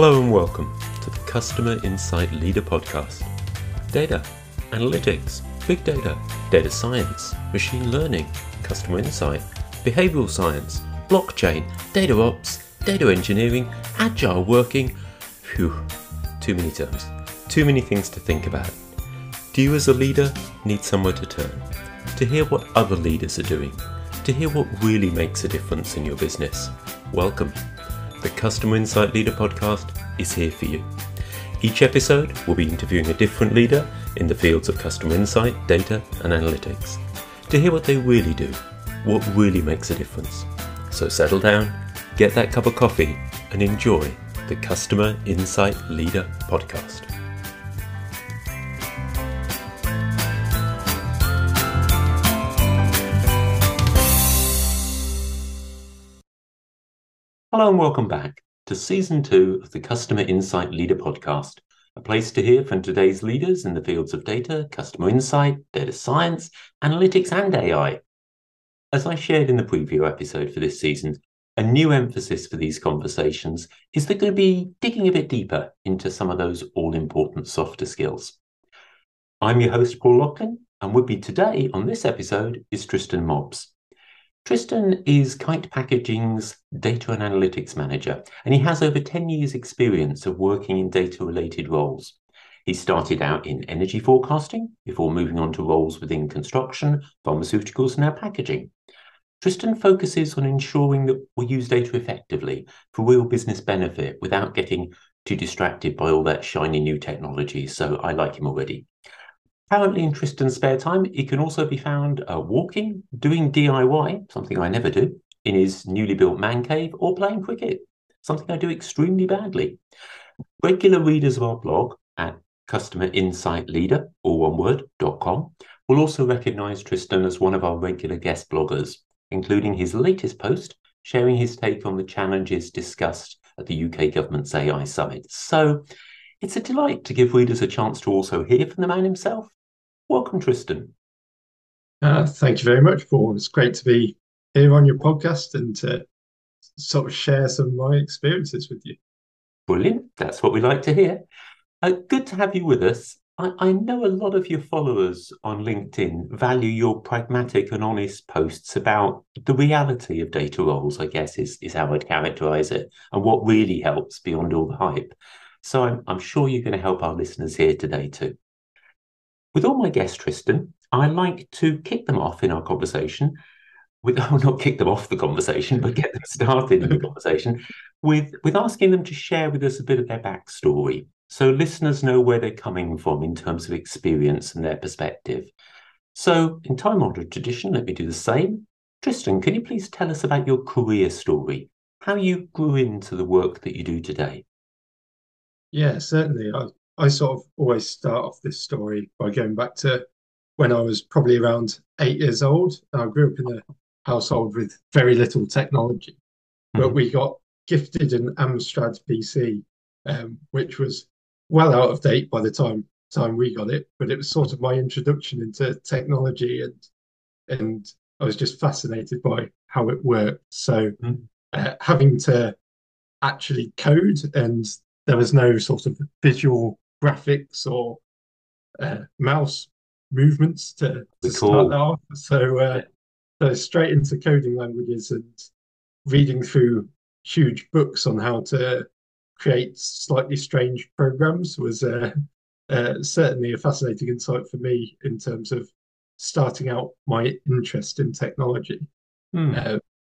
Hello and welcome to the Customer Insight Leader Podcast. Data, analytics, big data, data science, machine learning, customer insight, behavioral science, blockchain, data ops, data engineering, agile working. Phew, too many terms, too many things to think about. Do you as a leader need somewhere to turn? To hear what other leaders are doing? To hear what really makes a difference in your business? Welcome. The Customer Insight Leader Podcast is here for you. Each episode will be interviewing a different leader in the fields of customer insight, data and analytics to hear what they really do, what really makes a difference. So settle down, get that cup of coffee and enjoy the Customer Insight Leader Podcast. Hello and welcome back to Season 2 of the Customer Insight Leader Podcast, a place to hear from today's leaders in the fields of data, customer insight, data science, analytics and AI. As I shared in the preview episode for this season, a new emphasis for these conversations is they're going to be digging a bit deeper into some of those all-important softer skills. I'm your host, Paul Lachlan, and with me today on this episode is Tristan Mobbs. Tristan is Kite Packaging's Data and Analytics Manager, and he has over 10 years' experience of working in data-related roles. He started out in energy forecasting before moving on to roles within construction, pharmaceuticals, and now packaging. Tristan focuses on ensuring that we use data effectively for real business benefit without getting too distracted by all that shiny new technology, so I like him already. Apparently in Tristan's spare time, he can also be found walking, doing DIY, something I never do, in his newly built man cave, or playing cricket, something I do extremely badly. Regular readers of our blog at customerinsightleader, all one word, .com, will also recognise Tristan as one of our regular guest bloggers, including his latest post sharing his take on the challenges discussed at the UK Government's AI Summit. So it's a delight to give readers a chance to also hear from the man himself. Welcome, Tristan. Thank you very much, Paul. It's great to be here on your podcast and to sort of share some of my experiences with you. Brilliant. That's what we like to hear. Good to have you with us. I know a lot of your followers on LinkedIn value your pragmatic and honest posts about the reality of data roles, I guess is how I'd characterize it, and what really helps beyond all the hype. So I'm sure you're going to help our listeners here today too. With all my guests, Tristan, I like to kick them off in our conversation not kick them off the conversation, but get them started in the conversation with asking them to share with us a bit of their backstory, so listeners know where they're coming from in terms of experience and their perspective. So, in time-honoured tradition, let me do the same. Tristan, can you please tell us about your career story, how you grew into the work that you do today? Yeah, certainly. I sort of always start off this story by going back to when I was probably around 8 years old. I grew up in a household with very little technology, but we got gifted an Amstrad PC, which was well out of date by the time we got it, but it was sort of my introduction into technology, and I was just fascinated by how it worked. So having to actually code, and there was no sort of visual graphics or mouse movements to start that off. So straight into coding languages and reading through huge books on how to create slightly strange programs was certainly a fascinating insight for me in terms of starting out my interest in technology. I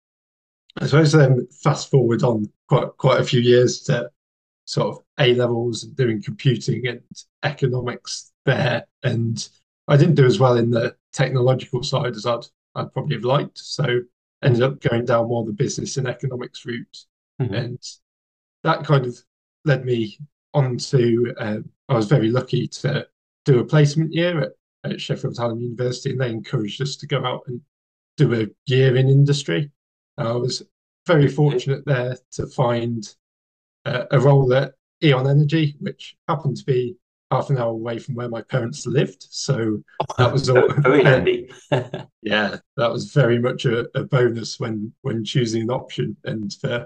suppose then fast forward on quite a few years to sort of A levels and doing computing and economics there, and I didn't do as well in the technological side as I'd probably have liked, so ended up going down more the business and economics route, and that kind of led me on to I was very lucky to do a placement year at Sheffield Hallam University, and they encouraged us to go out and do a year in industry. I was very fortunate there to find a role at E.ON Energy, which happened to be half an hour away from where my parents lived. So that was all very handy. Yeah, that was very much a bonus when choosing an option. And for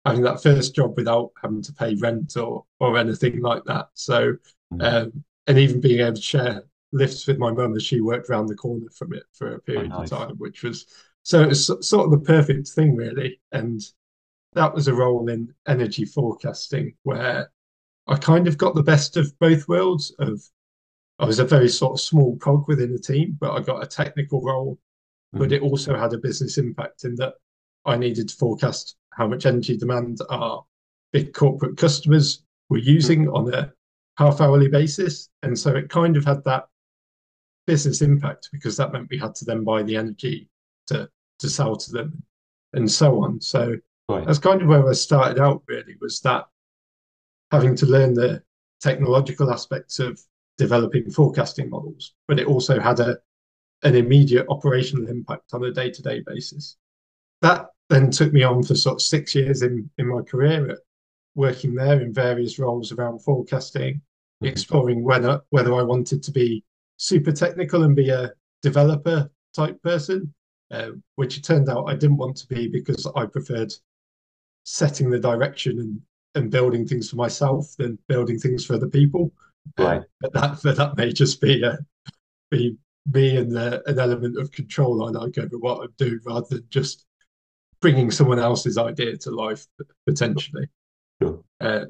having that first job without having to pay rent or anything like that. So, Mm. and even being able to share lifts with my mum as she worked around the corner from it for a Oh, period of nice. time, which was so it was sort of the perfect thing, really. And that was a role in energy forecasting where I kind of got the best of both worlds. Of I was a very sort of small cog within the team, but I got a technical role, but Mm. it also had a business impact in that I needed to forecast how much energy demand our big corporate customers were Mm. using on a half hourly basis. And so it kind of had that business impact because that meant we had to then buy the energy to sell to them and so on. So Right. that's kind of where I started out really, was that having to learn the technological aspects of developing forecasting models, but it also had an immediate operational impact on a day-to-day basis. That then took me on for sort of 6 years in my career at working there in various roles around forecasting, Mhm. exploring whether I wanted to be super technical and be a developer type person, which it turned out I didn't want to be because I preferred setting the direction and building things for myself than building things for other people. Right. But that may just be me and an element of control I like over what I'm doing rather than just bringing someone else's idea to life potentially. Sure.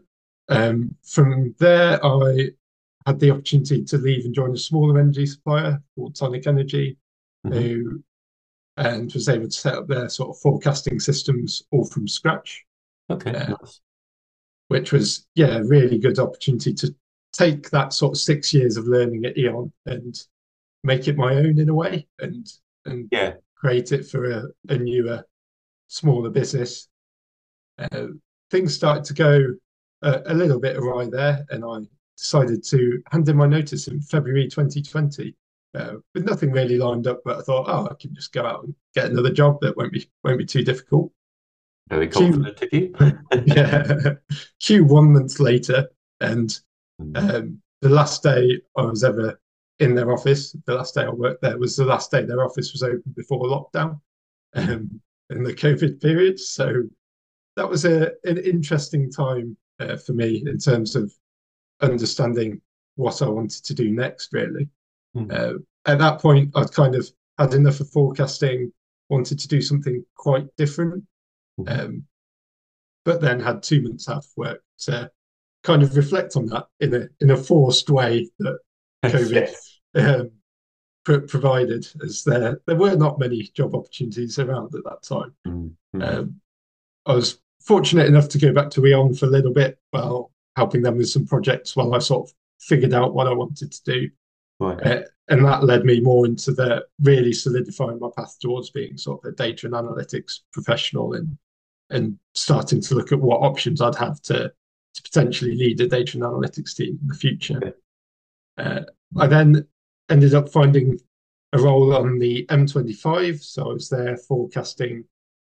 From there, I had the opportunity to leave and join a smaller energy supplier called Tonic Energy, Hmm. who and was able to set up their sort of forecasting systems all from scratch, Okay. uh, Nice. which was a really good opportunity to take that sort of 6 years of learning at Eon and make it my own in a way, and Yeah. create it for a newer, smaller business. Uh, Things started to go a little bit awry there, and I decided to hand in my notice in February 2020 with nothing really lined up. But I thought, oh, I can just go out and get another job that won't be too difficult. Very Q, confident of you. yeah, Q 1 month later, and Mm. the last day I was ever in their office, the last day I worked there was the last day their office was open before lockdown Mhm. in the COVID period. So that was an interesting time for me in terms of understanding what I wanted to do next, really. Mm. Uh, at that point, I'd kind of had enough of forecasting, wanted to do something quite different, Mhm. um, but then had 2 months out of work to kind of reflect on that in a forced way that COVID Yes. um, provided, as there were not many job opportunities around at that time. Mm. Mm. Um, I was fortunate enough to go back to Eon for a little bit while helping them with some projects while I sort of figured out what I wanted to do. Right. And that led me more into the really solidifying my path towards being sort of a data and analytics professional and starting to look at what options I'd have to potentially lead a data and analytics team in the future. Okay. Uh, I then ended up finding a role on the M25. So I was there forecasting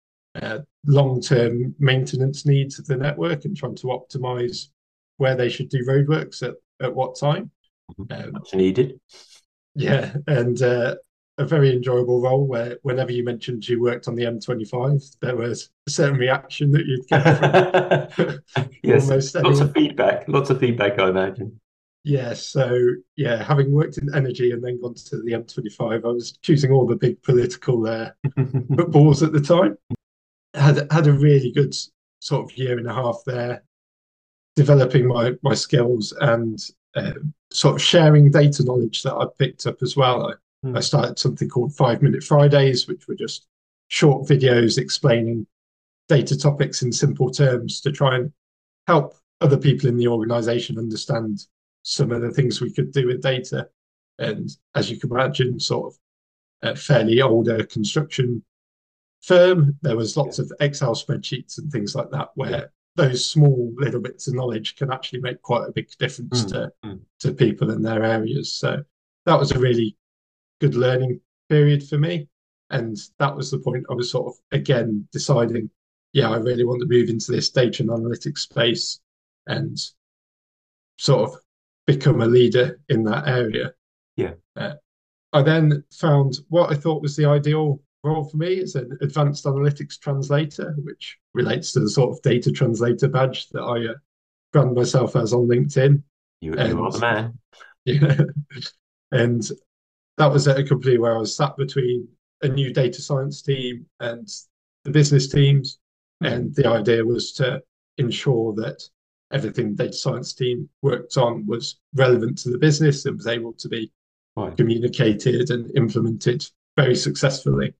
long-term maintenance needs of the network and trying to optimize where they should do roadworks at what time. Mhm. Um, Much needed. yeah, and a very enjoyable role where whenever you mentioned you worked on the M25, there was a certain reaction that you'd get from Yes. almost Lots of anyone. feedback. Lots of feedback, I imagine. Yeah, so yeah, having worked in energy and then gone to the M25, I was choosing all the big political footballs at the time. Had a really good sort of year and a half there, developing my skills and sort of sharing data knowledge that I picked up as well. I Mm. started something called 5 Minute Fridays, which were just short videos explaining data topics in simple terms to try and help other people in the organization understand some of the things we could do with data. And as you can imagine, sort of a fairly older construction firm, there was Yeah. lots of Excel spreadsheets and things like that Yeah. where those small little bits of knowledge can actually make quite a big difference Mm. to Mm. people in their areas. So that was a really good learning period for me. And that was the point I was sort of again deciding, yeah, I really want to move into this data and analytics space and sort of become a leader in that area. Yeah. Uh, I then found what I thought was the ideal role for me is an advanced analytics translator, which relates to the sort of data translator badge that I brand myself as on LinkedIn. You are the man. Yeah, and that was at a company where I was sat between a new data science team and the business teams. And the idea was to ensure that everything the data science team worked on was relevant to the business and was able to be communicated and implemented very successfully.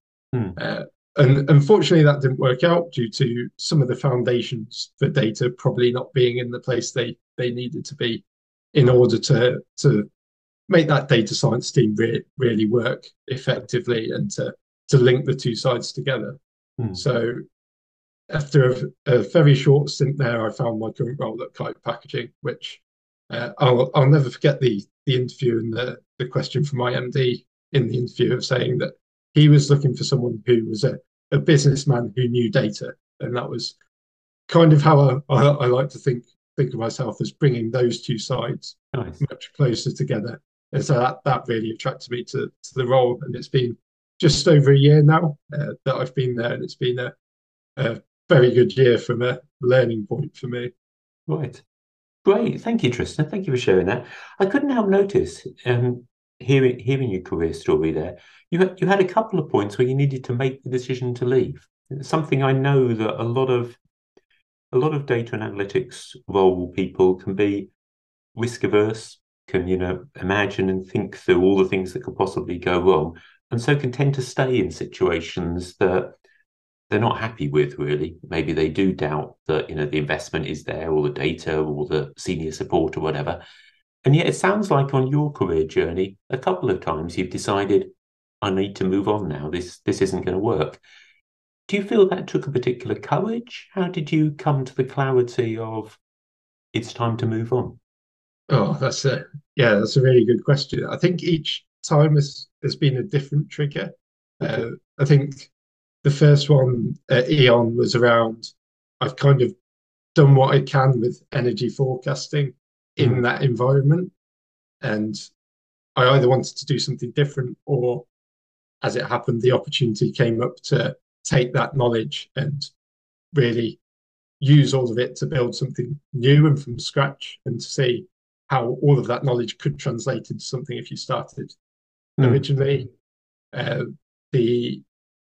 And unfortunately, that didn't work out due to some of the foundations for data probably not being in the place they needed to be in order to make that data science team really work effectively and to link the two sides together. So after a very short stint there, I found my current role at Kite Packaging, which I'll never forget the interview and the question from my MD in the interview of saying that he was looking for someone who was a businessman who knew data. And that was kind of how I like to think of myself, as bringing those two sides much closer together. And so that really attracted me to the role. And it's been just over a year now that I've been there. And it's been a very good year from a learning point for me. Right. Great. Thank you, Tristan. Thank you for sharing that. I couldn't help notice, hearing your career story there, you had a couple of points where you needed to make the decision to leave. It's something I know that a lot of data and analytics role people can be risk averse, can imagine and think through all the things that could possibly go wrong, and so can tend to stay in situations that they're not happy with, really. Maybe they do doubt that the investment is there, or the data, or the senior support, or whatever. And yet it sounds like on your career journey, a couple of times you've decided, I need to move on now. This isn't going to work. Do you feel that took a particular courage? How did you come to the clarity of it's time to move on? Oh, that's a really good question. I think each time has been a different trigger. Okay. I think the first one at E.ON was around, I've kind of done what I can with energy forecasting in that environment. And I either wanted to do something different, or as it happened, the opportunity came up to take that knowledge and really use all of it to build something new and from scratch, and to see how all of that knowledge could translate into something if you started originally. The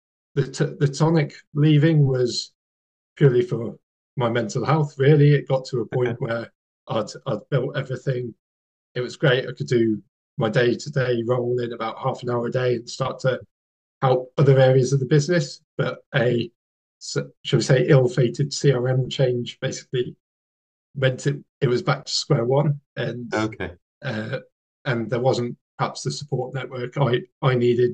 tonic leaving was purely for my mental health, really. It got to a point where I'd built everything. It was great. I could do my day-to-day role in about half an hour a day and start to help other areas of the business. But shall we say, ill-fated CRM change basically meant it was back to square one. And and there wasn't perhaps the support network I needed,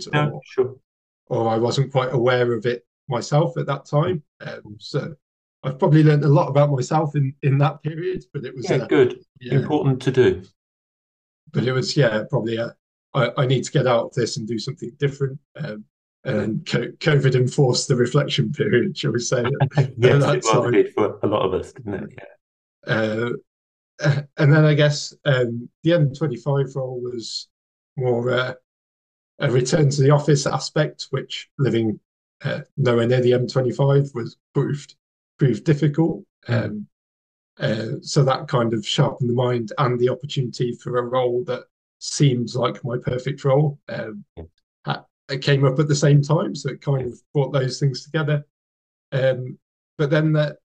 or I wasn't quite aware of it myself at that time. So I've probably learned a lot about myself in that period, but it was good. Important to do. But it was probably I need to get out of this and do something different. And COVID enforced the reflection period, shall we say? Yes, it did for a lot of us, didn't it? Yeah. And then I guess the M25 role was more a return to the office aspect, which living nowhere near the M25 was proved difficult. So that kind of sharpened the mind, and the opportunity for a role that seemed like my perfect role it came up at the same time. So it kind of brought those things together. But then that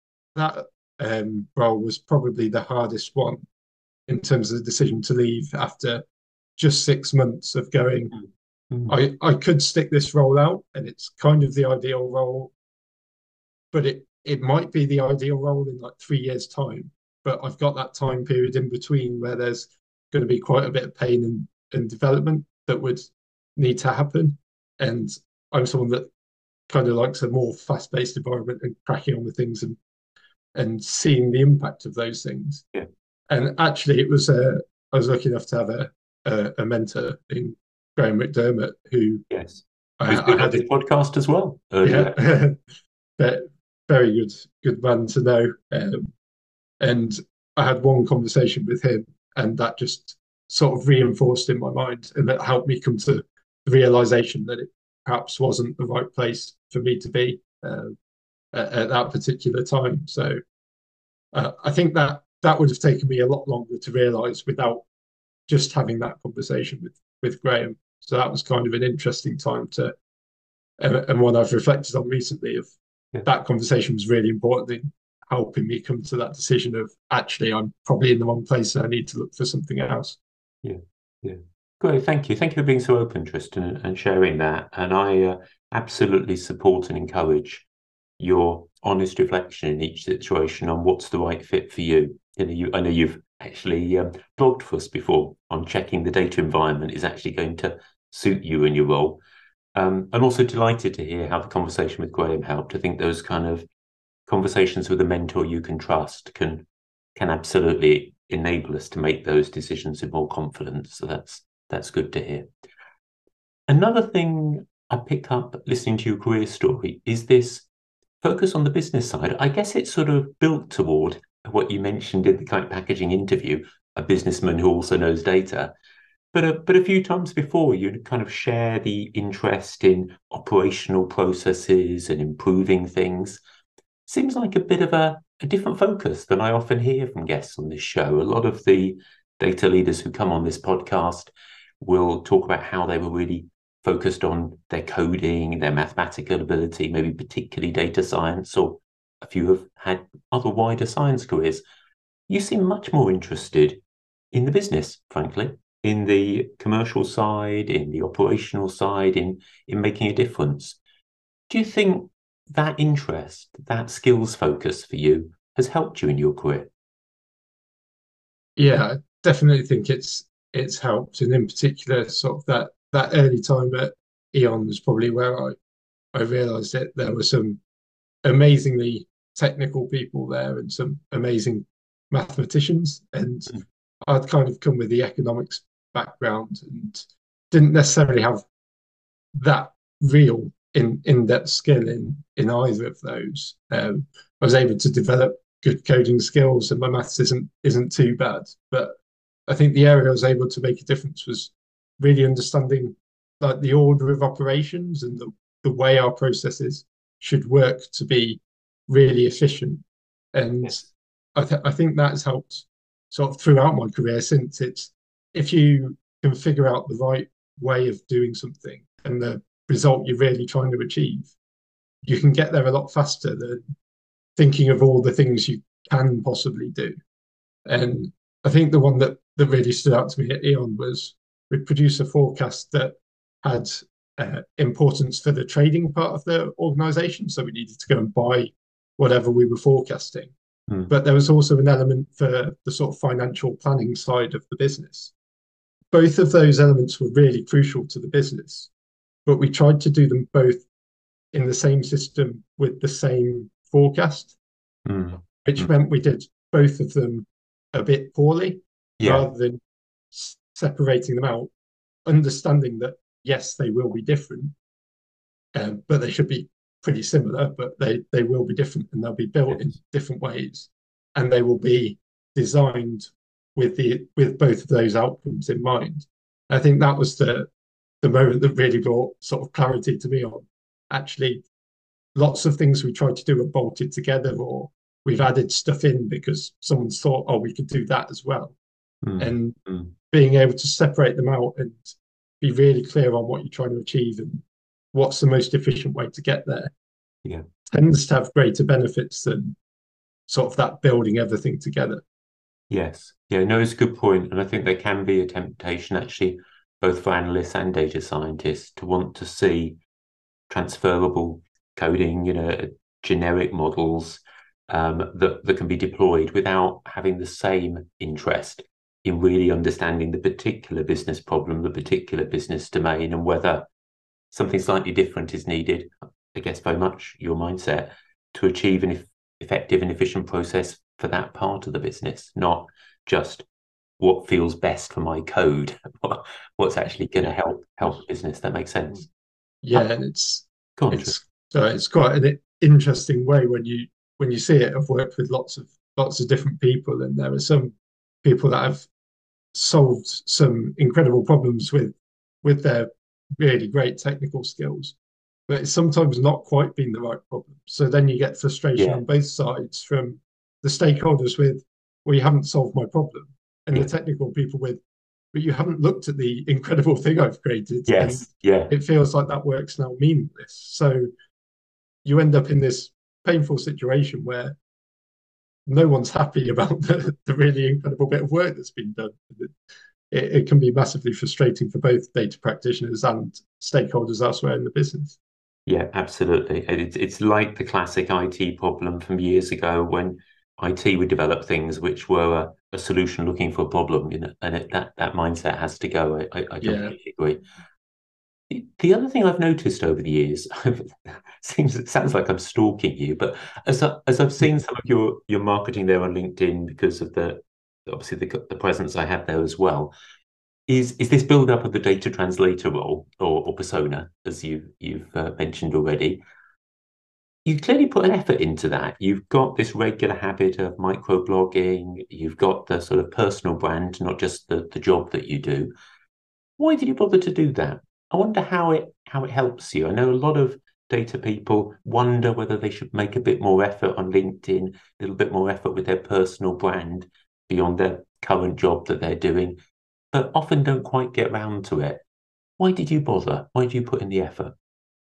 role was probably the hardest one in terms of the decision to leave after just 6 months of going, I could stick this role out and it's kind of the ideal role, but it might be the ideal role in like 3 years' time. But I've got that time period in between where there's going to be quite a bit of pain and development that would need to happen. And I'm someone that kind of likes a more fast-paced environment and cracking on with things and seeing the impact of those things. Yeah. And actually, it was I was lucky enough to have a mentor in Graham McDermott, who who's been on this podcast as well earlier. Yeah, but very good man to know. And I had one conversation with him, and that just sort of reinforced in my mind, and that helped me come to the realization that perhaps wasn't the right place for me to be at that particular time. So I think that would have taken me a lot longer to realise without just having that conversation with Graham. So that was kind of an interesting time to, and one I've reflected on recently. Of Yeah. that conversation was really important in helping me come to that decision of actually I'm probably in the wrong place and I need to look for something else. Yeah, yeah. Great, thank you. Thank you for being so open, Tristan, and sharing that. And I absolutely support and encourage your honest reflection in each situation on what's the right fit for you. I know you've actually blogged for us before on checking the data environment is actually going to suit you and your role. And also delighted to hear how the conversation with Graham helped. I think those kind of conversations with a mentor you can trust can absolutely enable us to make those decisions with more confidence. So that's good to hear. Another thing I pick up listening to your career story is this focus on the business side. I guess it's sort of built toward what you mentioned in the Kite Packaging interview, a businessman who also knows data. But a few times before, you'd kind of share the interest in operational processes and improving things. Seems like a bit of a different focus than I often hear from guests on this show. A lot of the data leaders who come on this podcast will talk about how they were really focused on their coding, their mathematical ability, maybe particularly data science, or a few have had other wider science careers. You seem much more interested in the business, frankly, in the commercial side, in the operational side, in making a difference. Do you think that interest, that skills focus for you has helped you in your career? Yeah, I definitely think it's helped, and in particular, sort of that early time at Eon was probably where I realised that there were some amazingly technical people there and some amazing mathematicians, and I'd kind of come with the economics background and didn't necessarily have that real in-depth skill in either of those. I was able to develop good coding skills, and my maths isn't too bad. But I think the area I was able to make a difference was really understanding like the order of operations and the way our processes should work to be really efficient. And Yes. I think that has helped sort of throughout my career since it's if you can figure out the right way of doing something and the result you're really trying to achieve, you can get there a lot faster than thinking of all the things you can possibly do. And I think the one that really stood out to me at Eon was we produced a forecast that had importance for the trading part of the organization. So we needed to go and buy whatever we were forecasting. But there was also an element for the sort of financial planning side of the business. Both of those elements were really crucial to the business, but we tried to do them both in the same system with the same forecast, which meant we did both of them a bit poorly rather than separating them out, understanding that, yes, they will be different, but they should be pretty similar, but they will be different and they'll be built in different ways. And they will be designed with both of those outcomes in mind. I think that was the moment that really brought sort of clarity to me on actually lots of things we tried to do are bolted together, or we've added stuff in because someone's thought, oh, we could do that as well. And being able to separate them out and be really clear on what you're trying to achieve and what's the most efficient way to get there tends to have greater benefits than sort of that building everything together. Yes. Yeah, no, it's a good point. And I think there can be a temptation, actually, both for analysts and data scientists to want to see transferable coding, generic models that can be deployed without having the same interest in really understanding the particular business problem, the particular business domain, and whether something slightly different is needed. I guess very much your mindset to achieve an effective and efficient process for that part of the business, not just what feels best for my code, what's actually going to help the business. That makes sense. Yeah, and it's quite an interesting way when you see it. I've worked with lots of different people, and there are some people that have solved some incredible problems with their really great technical skills, but it's sometimes not quite been the right problem. So then you get frustration Yeah, on both sides from the stakeholders with, well, you haven't solved my problem, and the yeah, technical people with, but you haven't looked at the incredible thing I've created, and yes, yeah, it feels like that work's now meaningless. So you end up in this painful situation where no one's happy about the really incredible bit of work that's been done. It can be massively frustrating for both data practitioners and stakeholders elsewhere in the business. yeah, absolutely. It's like the classic IT problem from years ago when IT would develop things which were a solution looking for a problem, and that mindset has to go. I Yeah. completely agree. The other thing I've noticed over the years, it sounds like I'm stalking you, but as I've seen some of your marketing there on LinkedIn because of the obviously the presence I have there as well, is this build up of the data translator role or persona, as you've mentioned already. You clearly put an effort into that. You've got this regular habit of microblogging. You've got the sort of personal brand, not just the job that you do. Why did you bother to do that? I wonder how it helps you. I know a lot of data people wonder whether they should make a bit more effort on LinkedIn, a little bit more effort with their personal brand beyond their current job that they're doing, but often don't quite get round to it. Why did you bother? Why did you put in the effort?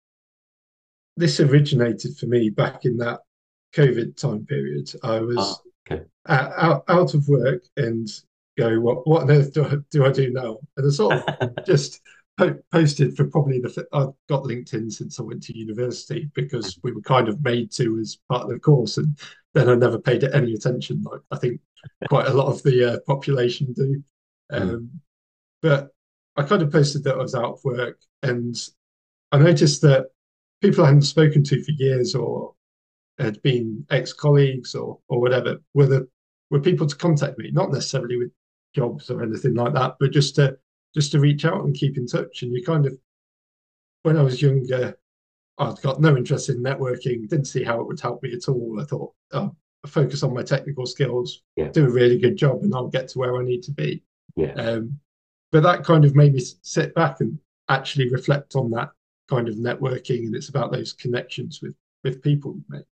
This originated for me back in that COVID time period. I Ah, was okay. out of work and go, what on earth do I do now? And I sort of just posted for probably I've got LinkedIn since I went to university because we were kind of made to as part of the course. And then I never paid it any attention, like I think quite a lot of the population do. Mm, Um, but I kind of posted that I was out of work, and I noticed that people I hadn't spoken to for years or had been ex-colleagues or whatever were people to contact me, not necessarily with jobs or anything like that, but just to reach out and keep in touch. And you kind of, when I was younger, I'd got no interest in networking, didn't see how it would help me at all. I thought, oh, I'll focus on my technical skills, yeah, do a really good job, and I'll get to where I need to be. yeah, Um, but that kind of made me sit back and actually reflect on that kind of networking, and it's about those connections with people you make.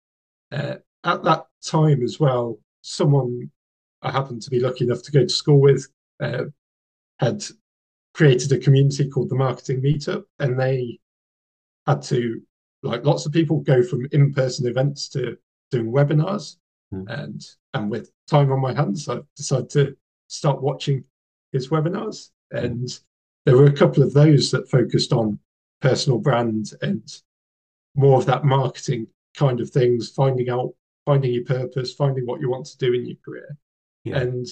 At that time as well, someone I happened to be lucky enough to go to school with uh, had created a community called the Marketing Meetup, and they had to, like lots of people, go from in-person events to doing webinars. mm, And with time on my hands, I decided to start watching his webinars. mm, And there were a couple of those that focused on personal brand and more of that marketing kind of things, finding your purpose, finding what you want to do in your career. yeah, And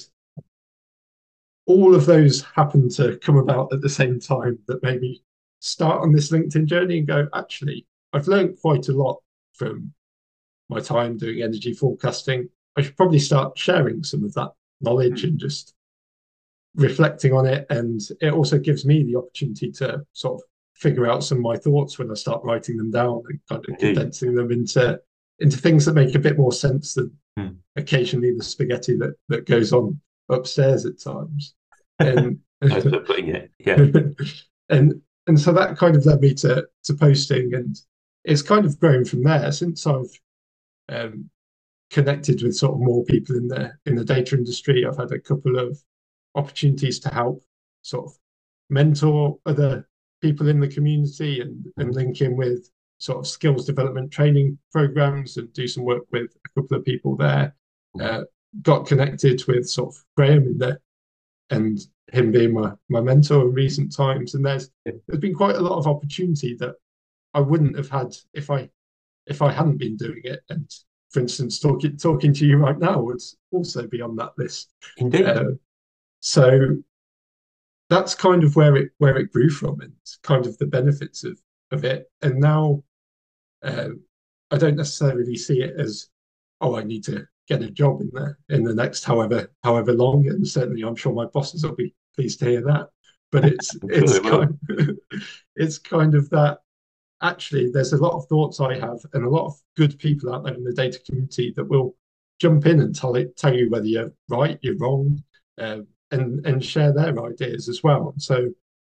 all of those happened to come about at the same time that made me start on this LinkedIn journey and go, actually, I've learned quite a lot from my time doing energy forecasting. I should probably start sharing some of that knowledge mm, and just reflecting on it. And it also gives me the opportunity to sort of figure out some of my thoughts when I start writing them down and kind of indeed. condensing them into things that make a bit more sense than Mm. occasionally the spaghetti that goes on upstairs at times. And Nice way of putting it. Yeah, and and so that kind of led me to posting, and it's kind of grown from there since I've um, connected with sort of more people in the data industry. I've had a couple of opportunities to help sort of mentor other people in the community and mm, link in with sort of skills development training programs and do some work with a couple of people there. mm, Uh, got connected with sort of Graham in there and him being my mentor in recent times. And yeah, there's been quite a lot of opportunity that I wouldn't have had if I hadn't been doing it. And for instance, talking to you right now would also be on that list. indeed. Uh, so that's kind of where it grew from, and kind of the benefits of it. And now uh, I don't necessarily see it as, oh, I need to get a job in the next however long. And certainly, I'm sure my bosses will be pleased to hear that. But it's I'm sure it's they will. kind it's kind of that. Actually, there's a lot of thoughts I have, and a lot of good people out there in the data community that will jump in and tell you whether you're right, you're wrong, and share their ideas as well. So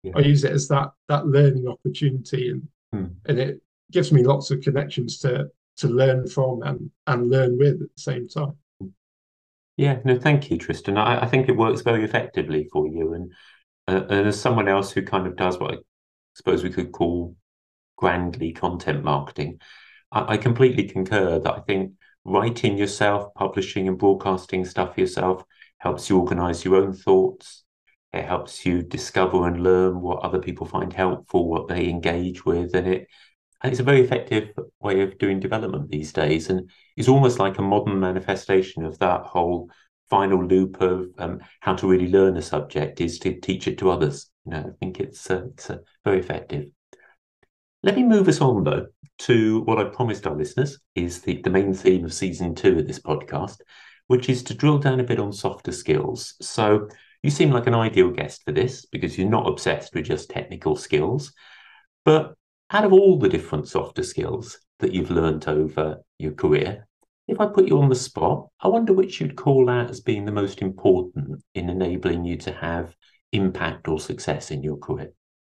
I use it as that learning opportunity, and it gives me lots of connections to learn from and learn with at the same time. Yeah, no, thank you, Tristan. I think it works very effectively for you. And as someone else who kind of does what I suppose we could call grandly content marketing, I completely concur that I think writing yourself, publishing and broadcasting stuff yourself helps you organize your own thoughts. It helps you discover and learn what other people find helpful, what they engage with, and it's a very effective way of doing development these days, and is almost like a modern manifestation of that whole final loop of how to really learn a subject is to teach it to others. I think it's very effective. Let me move us on, though, to what I promised our listeners is the main theme of season 2 of this podcast, which is to drill down a bit on softer skills. So you seem like an ideal guest for this because you're not obsessed with just technical skills. But out of all the different softer skills that you've learned over your career, if I put you on the spot, I wonder which you'd call out as being the most important in enabling you to have impact or success in your career.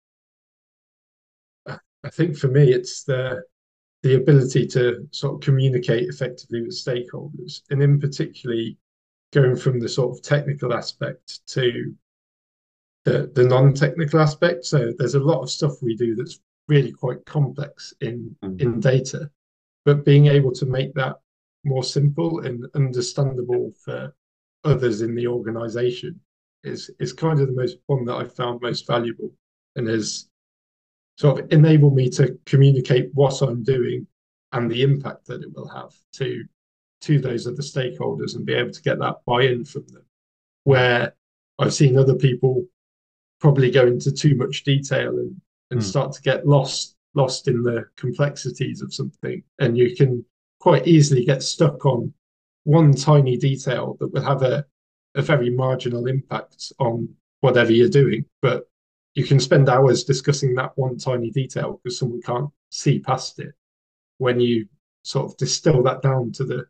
I think for me, it's the ability to sort of communicate effectively with stakeholders, and in particularly going from the sort of technical aspect to the non-technical aspect. So there's a lot of stuff we do that's really quite complex in data, but being able to make that more simple and understandable for others in the organization is kind of the most one that I've found most valuable, and has sort of enabled me to communicate what I'm doing and the impact that it will have to those other stakeholders, and be able to get that buy-in from them, where I've seen other people probably go into too much detail and start to get lost in the complexities of something, and you can quite easily get stuck on one tiny detail that will have a very marginal impact on whatever you're doing, but you can spend hours discussing that one tiny detail because someone can't see past it. When you sort of distill that down to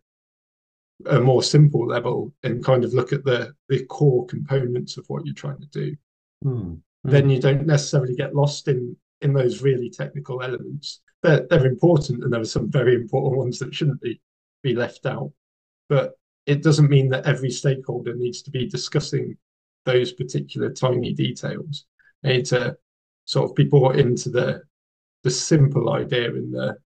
a more simple level and kind of look at the core components of what you're trying to do, then you don't necessarily get lost in those really technical elements. They're important, and there are some very important ones that shouldn't be left out. But it doesn't mean that every stakeholder needs to be discussing those particular tiny details. They need to sort of be brought into the simple idea and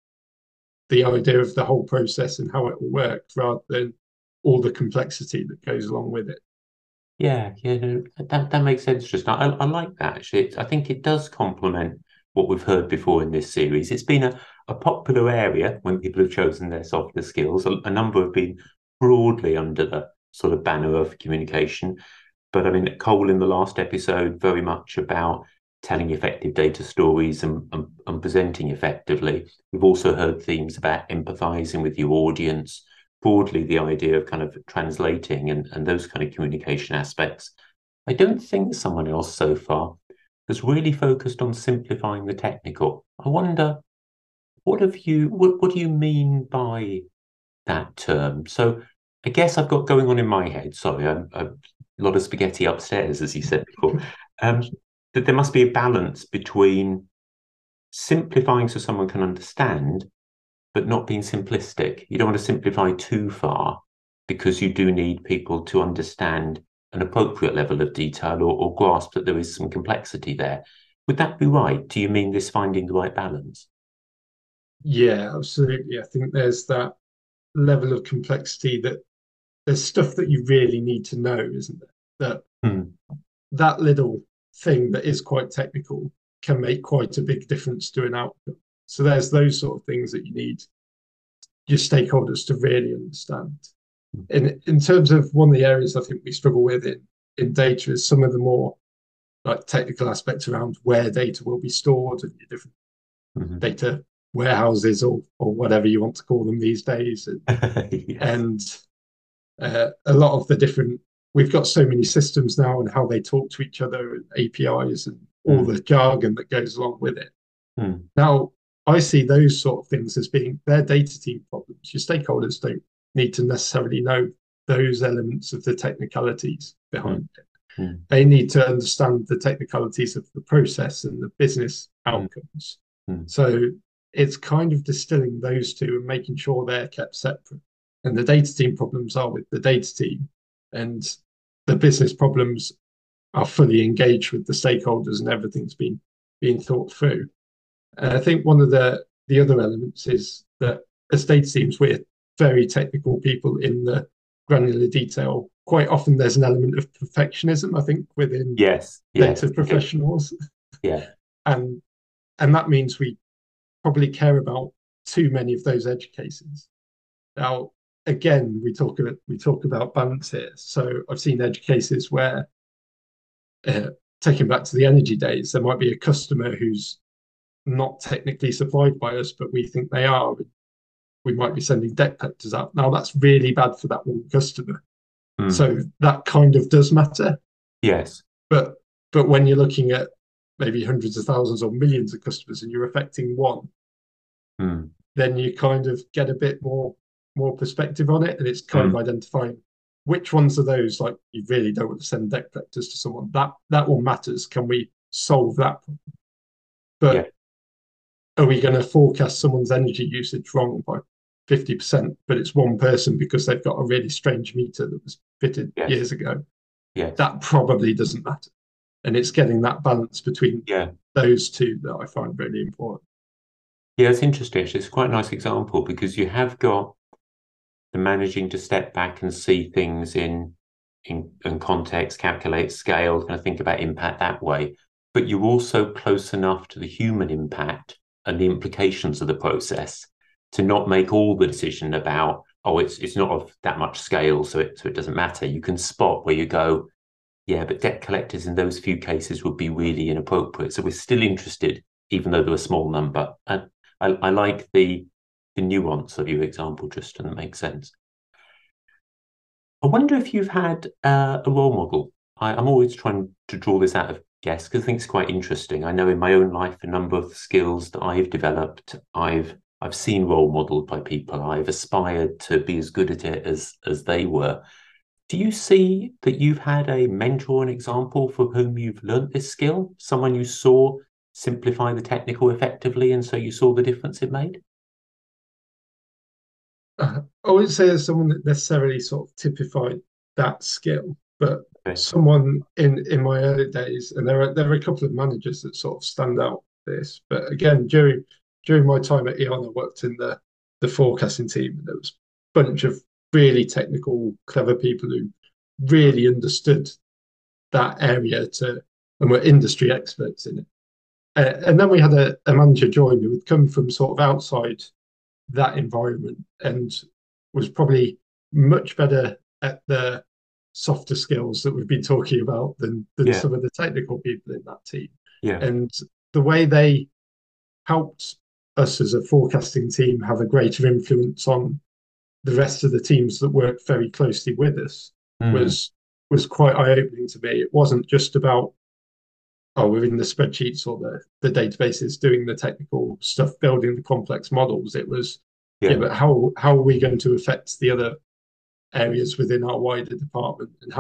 the idea of the whole process and how it will work, rather than all the complexity that goes along with it. Yeah, no, that makes sense. Just I like that actually. I think it does complement what we've heard before in this series. It's been a popular area when people have chosen their softer skills. A number have been broadly under the sort of banner of communication. But I mean, Cole in the last episode, very much about telling effective data stories and presenting effectively. We've also heard themes about empathizing with your audience, broadly the idea of kind of translating and those kind of communication aspects. I don't think someone else so far has really focused on simplifying the technical. I wonder, what do you mean by that term? So I guess I've got going on in my head, sorry, a lot of spaghetti upstairs, as you said before, that there must be a balance between simplifying so someone can understand, but not being simplistic. You don't want to simplify too far, because you do need people to understand an appropriate level of detail or grasp that there is some complexity there. Would that be right? Do you mean this finding the right balance? Yeah, absolutely. I think there's that level of complexity that there's stuff that you really need to know, isn't there? That little thing that is quite technical can make quite a big difference to an outcome. So there's those sort of things that you need your stakeholders to really understand. In terms of one of the areas I think we struggle with in data is some of the more like technical aspects around where data will be stored and your different data warehouses or whatever you want to call them these days. Yes. And a lot of the different, we've got so many systems now and how they talk to each other, and APIs and all the jargon that goes along with it. Now, I see those sort of things as being their data team problems. Your stakeholders don't need to necessarily know those elements of the technicalities behind it. mm, They need to understand the technicalities of the process and the business mm, outcomes. mm. So it's kind of distilling those two and making sure they're kept separate. And the data team problems are with the data team, and the business problems are fully engaged with the stakeholders, and everything's been being thought through. And I think one of the other elements is that as data teams, we're very technical people in the granular detail. Quite often there's an element of perfectionism, I think, within Yes, yes, data indeed. professionals. Yeah, And and that means we probably care about too many of those edge cases. Now, again, we talk about balance here. So I've seen edge cases where, uh, taking back to the energy days, there might be a customer who's not technically supplied by us, but we think they are. We might be sending debt collectors out. Now, that's really bad for that one customer. mm, So that kind of does matter. yes, But but when you're looking at maybe hundreds of thousands or millions of customers and you're affecting one, mm, then you kind of get a bit more perspective on it, and it's kind of mm, identifying which ones are those like you really don't want to send debt collectors to someone. That one matters. Can we solve that problem? yeah, But are we going to forecast someone's energy usage wrong by 50%, but it's one person because they've got a really strange meter that was fitted yes, years ago? yes, That probably doesn't matter. And it's getting that balance between yeah. those two that I find really important. Yeah, it's interesting. It's quite a nice example because you have got the managing to step back and see things in context, calculate scale, kind of think about impact that way. But you're also close enough to the human impact and the implications of the process to not make all the decision about, oh, it's not of that much scale, so it doesn't matter. You can spot where you go, yeah, but debt collectors in those few cases would be really inappropriate. So we're still interested, even though they're a small number. And I like the nuance of your example, just and it makes sense. I wonder if you've had a role model. I'm always trying to draw this out of guess because I think it's quite interesting. I know in my own life, a number of the skills that I've developed, I've seen role modeled by people. I've aspired to be as good at it as they were. Do you see that you've had a mentor, an example for whom you've learnt this skill? Someone you saw simplify the technical effectively, and so you saw the difference it made? I wouldn't say there's someone that necessarily sort of typified that skill, but Okay. someone in my early days, and there are a couple of managers that sort of stand out this. But again, during my time at Eon, I worked in the forecasting team, and there was a bunch of really technical, clever people who really understood that area and were industry experts in it. And then we had a manager join who had come from sort of outside that environment and was probably much better at the softer skills that we've been talking about than Yeah, some of the technical people in that team. yeah, And the way they helped us as a forecasting team have a greater influence on the rest of the teams that work very closely with us mm, was was quite eye-opening to me. It wasn't just about, oh, we're in the spreadsheets or the databases doing the technical stuff, building the complex models. It was, yeah, yeah, but how are we going to affect the other areas within our wider department, and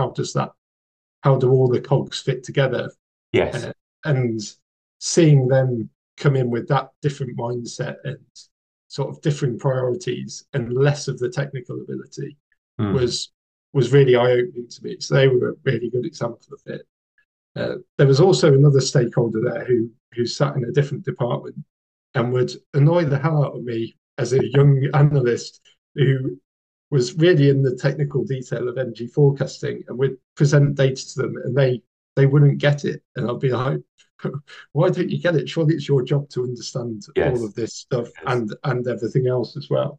how do all the cogs fit together? yes, Uh, and seeing them come in with that different mindset and sort of different priorities and less of the technical ability mm, was was really eye opening to me. So they were a really good example of it. There was also another stakeholder there who sat in a different department and would annoy the hell out of me as a young analyst who was really in the technical detail of energy forecasting, and would present data to them and they wouldn't get it, and I'd be like, why don't you get it? Surely it's your job to understand all yes, of this stuff yes, and everything else as well.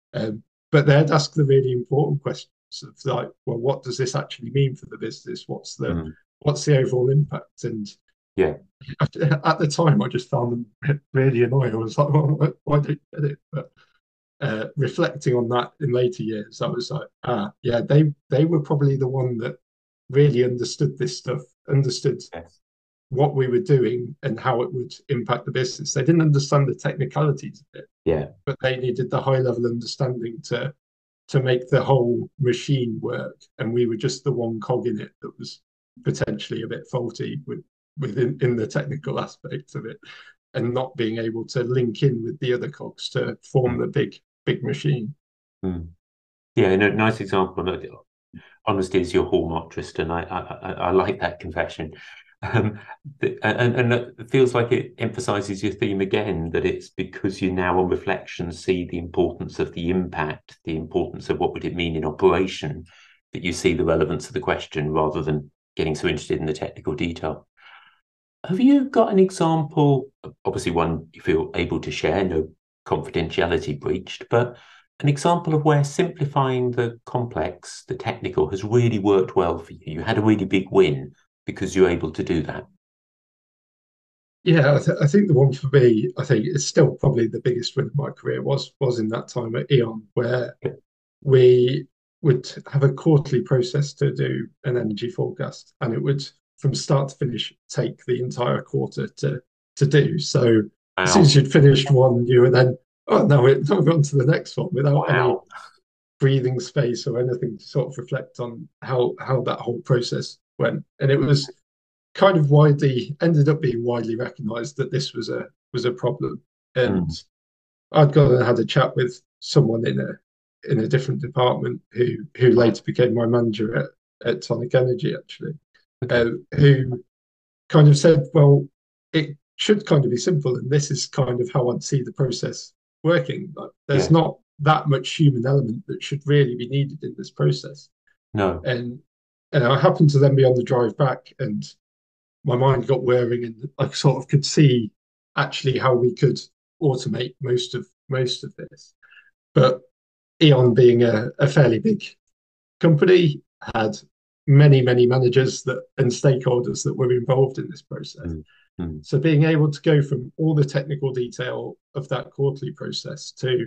But they'd ask the really important questions of like, well, what does this actually mean for the business? mm, What's the overall impact? And yeah, at the time, I just found them really annoying. I was like, well, why don't you get it? But reflecting on that in later years, I was like, yeah, they were probably the one that really understood this stuff, understood yes, what we were doing and how it would impact the business. They didn't understand the technicalities of it, yeah, but they needed the high level understanding to make the whole machine work. And we were just the one cog in it that was potentially a bit faulty within in the technical aspects of it, and not being able to link in with the other cogs to form the big machine. Mm. Yeah, no, nice example. Honesty is your hallmark, Tristan. I like that confession. Um, and it feels like it emphasizes your theme again, that it's because you now on reflection see the importance of the impact, the importance of what would it mean in operation, that you see the relevance of the question rather than getting so interested in the technical detail. Have you got an example, obviously one you feel able to share, no confidentiality breached, but an example of where simplifying the complex, the technical, has really worked well for you? You had a really big win because you're able to do that. Yeah, I think the one for me, I think it's still probably the biggest win of my career was in that time at Eon, where we would have a quarterly process to do an energy forecast, and it would from start to finish take the entire quarter to do. So as soon as Wow. you'd finished one, you were then, oh no, we're on to the next one without any Wow. breathing space or anything to sort of reflect on how that whole process went. And it was kind of widely ended up being widely recognized that this was a problem. And Mm. I'd gone and had a chat with someone in a different department who Right. later became my manager at Tonic Energy, actually, Okay. who kind of said, well, it should kind of be simple, and this is kind of how I'd see the process working. Like, there's Yes. not that much human element that should really be needed in this process. No. And I happened to then be on the drive back, and my mind got whirring, and I sort of could see actually how we could automate most of this. But Eon, being a fairly big company, had many managers that and stakeholders that were involved in this process. Mm. Mm. So being able to go from all the technical detail of that quarterly process to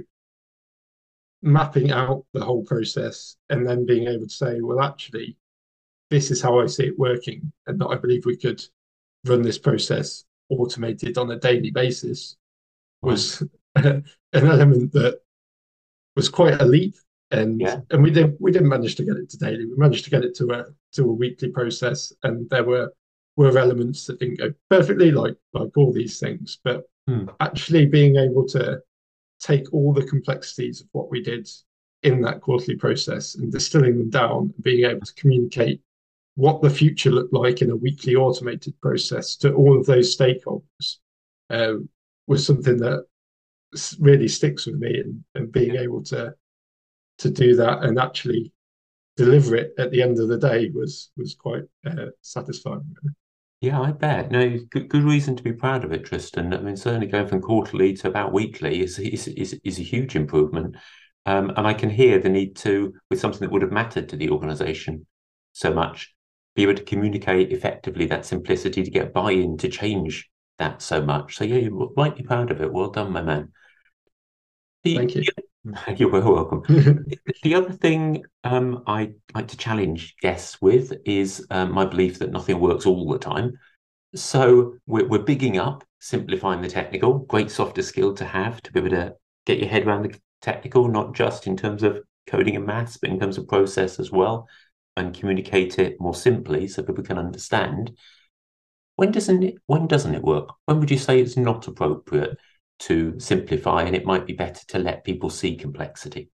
mapping out the whole process and then being able to say, well, actually, this is how I see it working, and that I believe we could run this process automated on a daily basis Right. was an element that was quite a leap. And Yeah. we didn't manage to get it to daily. We managed to get it to a weekly process, and there were elements that didn't go perfectly, like all these things. But Mm. actually being able to take all the complexities of what we did in that quarterly process and distilling them down and being able to communicate what the future looked like in a weekly automated process to all of those stakeholders uh, was something that really sticks with me, and being able to do that and actually deliver it at the end of the day was quite satisfying. Yeah, I bet. No, good reason to be proud of it, Tristan. I mean, certainly going from quarterly to about weekly is a huge improvement. And I can hear the need to, with something that would have mattered to the organization so much, be able to communicate effectively that simplicity to get buy-in to change that so much. So yeah, you're rightly proud of it. Well done, my man. The, Thank you. you're well welcome. The other thing I like to challenge guests with is my belief that nothing works all the time. So we're bigging up simplifying the technical, great softer skill to have to be able to get your head around the technical, not just in terms of coding and maths, but in terms of process as well, and communicate it more simply so people can understand. When doesn't it work? When would you say it's not appropriate to simplify and it might be better to let people see complexity?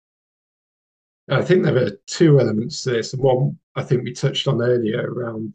I think there are two elements to this. One I think we touched on earlier around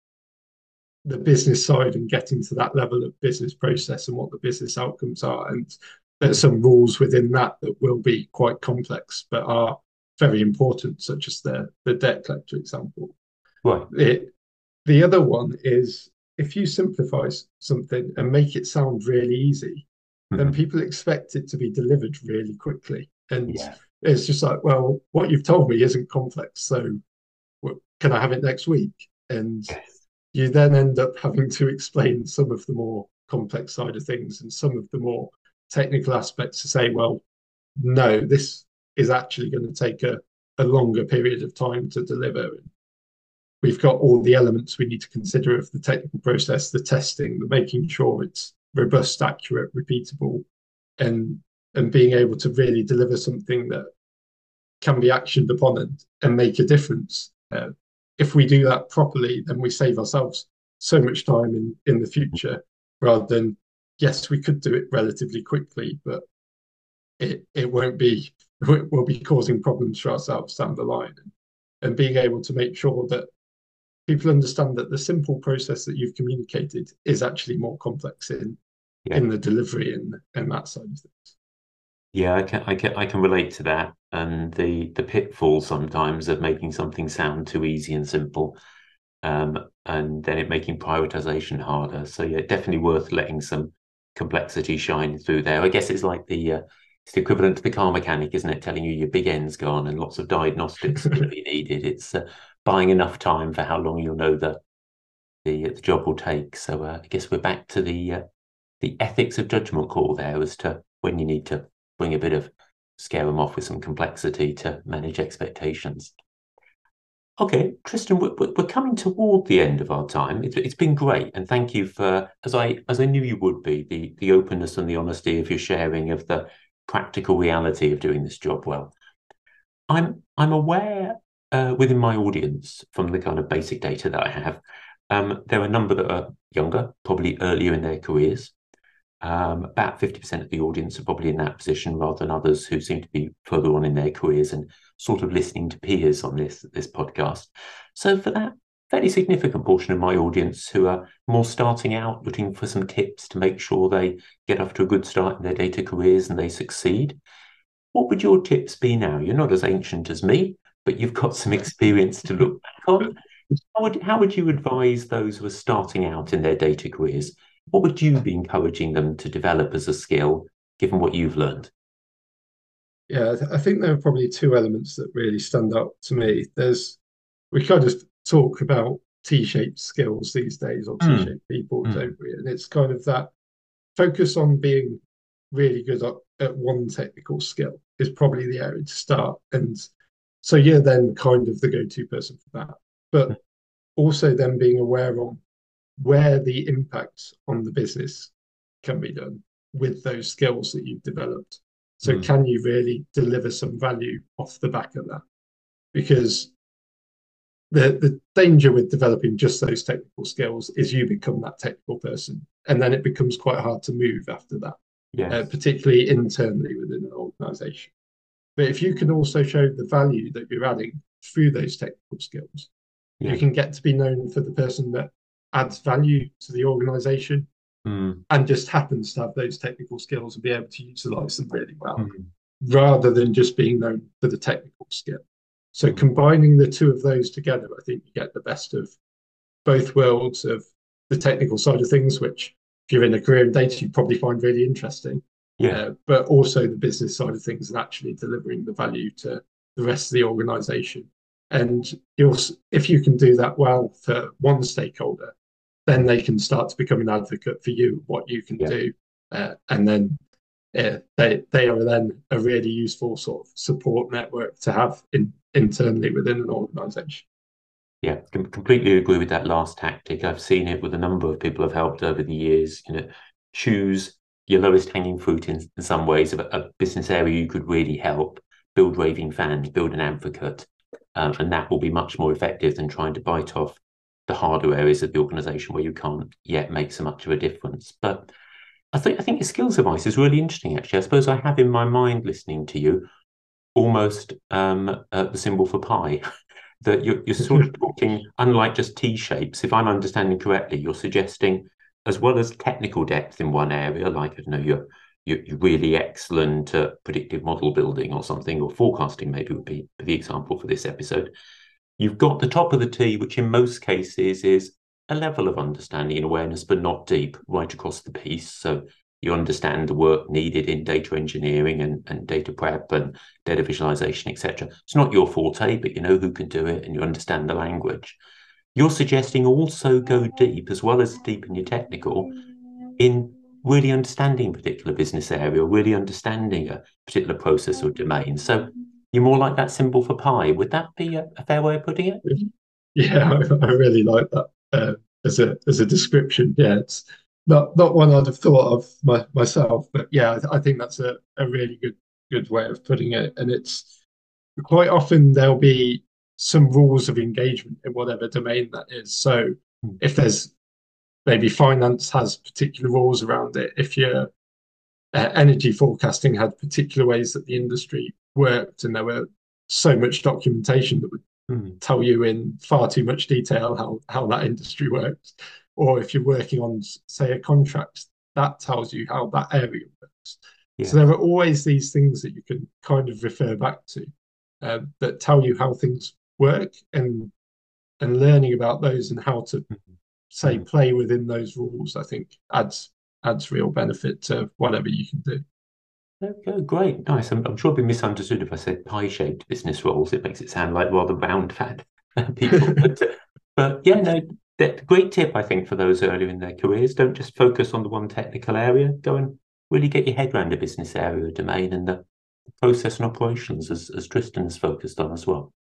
the business side and getting to that level of business process and what the business outcomes are. And there's some rules within that that will be quite complex, but are very important, such as the debt collector example. Right. The other one is if you simplify something and make it sound really easy, then Mhm. people expect it to be delivered really quickly. And Yeah. it's just like, well, what you've told me isn't complex, so can I have it next week? And Yes. you then end up having to explain some of the more complex side of things and some of the more technical aspects to say, well, no, this is actually going to take a longer period of time to deliver. We've got all the elements we need to consider of the technical process, the testing, the making sure it's robust, accurate, repeatable, and being able to really deliver something that can be actioned upon and make a difference. if we do that properly, then we save ourselves so much time in the future, rather than, yes, we could do it relatively quickly, but it won't be, we'll be causing problems for ourselves down the line. And being able to make sure that people understand that the simple process that you've communicated is actually more complex in the delivery and that side of things. Yeah, I can relate to that, and the pitfall sometimes of making something sound too easy and simple, and then it making prioritization harder. So yeah, definitely worth letting some complexity shine through there. I guess it's like it's the equivalent to the car mechanic, isn't it? Telling you your big end's gone and lots of diagnostics are going to be needed. It's buying enough time for how long you'll know the job will take. So I guess we're back to the ethics of judgment call there as to when you need to bring a bit of scare them off with some complexity to manage expectations. Okay, Tristan, we're coming toward the end of our time. It's been great, and thank you for, as I knew you would be, the openness and the honesty of your sharing of the practical reality of doing this job well. I'm aware within my audience from the kind of basic data that I have, there are a number that are younger, probably earlier in their careers. About 50% of the audience are probably in that position, rather than others who seem to be further on in their careers and sort of listening to peers on this podcast. So for that fairly significant portion of my audience who are more starting out, looking for some tips to make sure they get off to a good start in their data careers and they succeed, what would your tips be now? You're not as ancient as me, but you've got some experience to look back on. How would you advise those who are starting out in their data careers? What would you be encouraging them to develop as a skill, given what you've learned? Yeah, I think there are probably two elements that really stand out to me. We kind of talk about T-shaped skills these days, or T-shaped people, don't we? And it's kind of that focus on being really good at one technical skill is probably the area to start. And so you're then kind of the go-to person for that. But also then being aware of where the impact on the business can be done with those skills that you've developed. So can you really deliver some value off the back of that? Because the danger with developing just those technical skills is you become that technical person, and then it becomes quite hard to move after that, particularly internally within an organization. But if you can also show the value that you're adding through those technical skills, you can get to be known for the person that adds value to the organization and just happens to have those technical skills and be able to utilize them really well, rather than just being known for the technical skill. So combining the two of those together, I think you get the best of both worlds of the technical side of things, which if you're in a career in data, you probably find really interesting. But also the business side of things and actually delivering the value to the rest of the organization. And if you can do that well for one stakeholder, then they can start to become an advocate for you, what you can do. And then they are then a really useful sort of support network to have internally within an organization. Yeah, completely agree with that last tactic. I've seen it with a number of people I've helped over the years. Choose your lowest hanging fruit in some ways of a business area you could really help, build raving fans, build an advocate, and that will be much more effective than trying to bite off the harder areas of the organization where you can't yet make so much of a difference. But I think your skills advice is really interesting, actually. I suppose I have in my mind, listening to you, almost the symbol for pi. That you're sort of talking, unlike just T-shapes, if I'm understanding correctly, you're suggesting, as well as technical depth in one area, like, I don't know, you're really excellent at predictive model building or something, or forecasting maybe would be the example for this episode. You've got the top of the T, which in most cases is a level of understanding and awareness, but not deep, right across the piece. So you understand the work needed in data engineering and data prep and data visualization, etc. It's not your forte, but you know who can do it and you understand the language. You're suggesting also go deep, as well as deep in your technical, in really understanding a particular business area, really understanding a particular process or domain. So you're more like that symbol for pi. Would that be a fair way of putting it? Yeah, I really like that as a description. Yeah, it's not one I'd have thought of myself, but yeah, I think that's a really good way of putting it. And it's quite often there'll be some rules of engagement in whatever domain that is. So if there's maybe finance has particular rules around it, if your energy forecasting had particular ways that the industry worked, and there were so much documentation that would tell you in far too much detail how that industry works, or if you're working on, say, a contract, that tells you how that area works. So there are always these things that you can kind of refer back to that tell you how things work, and learning about those and how to say play within those rules, I think adds real benefit to whatever you can do. Okay, great, nice. I'm sure I'd be misunderstood if I said pie-shaped business roles. It makes it sound like rather round fat people. But yeah, no, great tip, I think, for those earlier in their careers. Don't just focus on the one technical area. Go and really get your head around a business area or domain, and the process and operations, as Tristan has focused on as well.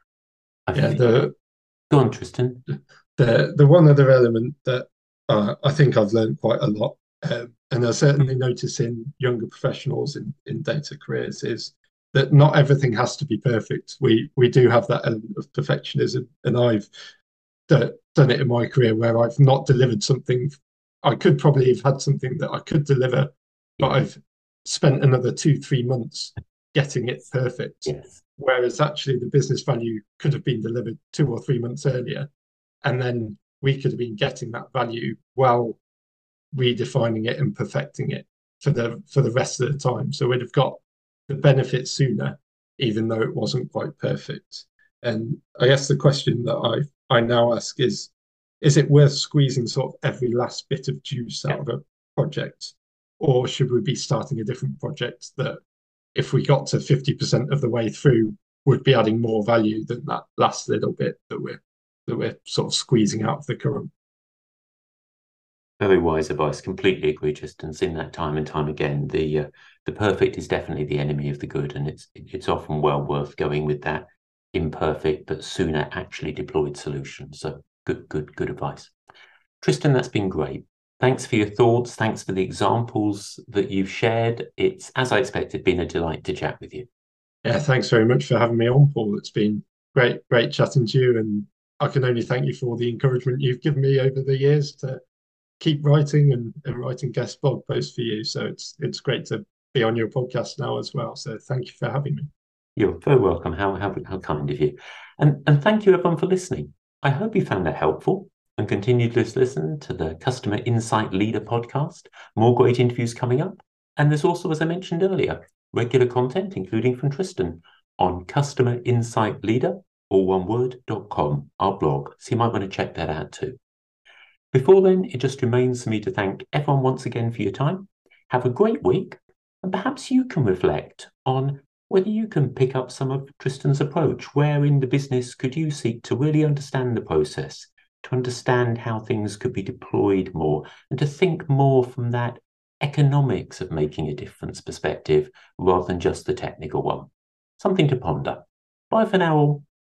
Go on, Tristan. The one other element that I think I've learned quite a lot, and I certainly notice in younger professionals in data careers, is that not everything has to be perfect. We do have that element of perfectionism, and I've done it in my career where I've not delivered something. I could probably have had something that I could deliver, but I've spent another 2-3 months getting it perfect. Yes. Whereas actually the business value could have been delivered 2 or 3 months earlier, and then we could have been getting that value while redefining it and perfecting it for the rest of the time. So we'd have got the benefit sooner, even though it wasn't quite perfect. And I guess the question that I now ask is it worth squeezing sort of every last bit of juice out of a project, or should we be starting a different project that, if we got to 50% of the way through, would be adding more value than that last little bit that we're sort of squeezing out of the current? Very wise advice. Completely agree, Tristan. Seen that time and time again. The perfect is definitely the enemy of the good, and it's often well worth going with that imperfect but sooner actually deployed solution. So good advice, Tristan. That's been great. Thanks for your thoughts. Thanks for the examples that you've shared. It's, as I expected, been a delight to chat with you. Yeah, thanks very much for having me on, Paul. It's been great chatting to you, and I can only thank you for all the encouragement you've given me over the years to keep writing and writing guest blog posts for you. So it's great to be on your podcast now as well. So thank you for having me. You're very welcome. How kind of you. And thank you everyone for listening. I hope you found that helpful and continue to listen to the Customer Insight Leader podcast. More great interviews coming up. And there's also, as I mentioned earlier, regular content, including from Tristan, on Customer Insight Leader, all one word.com, our blog. So you might want to check that out too. Before then, it just remains for me to thank everyone once again for your time. Have a great week, and perhaps you can reflect on whether you can pick up some of Tristan's approach. Where in the business could you seek to really understand the process, to understand how things could be deployed more, and to think more from that economics of making a difference perspective rather than just the technical one? Something to ponder. Bye for now all.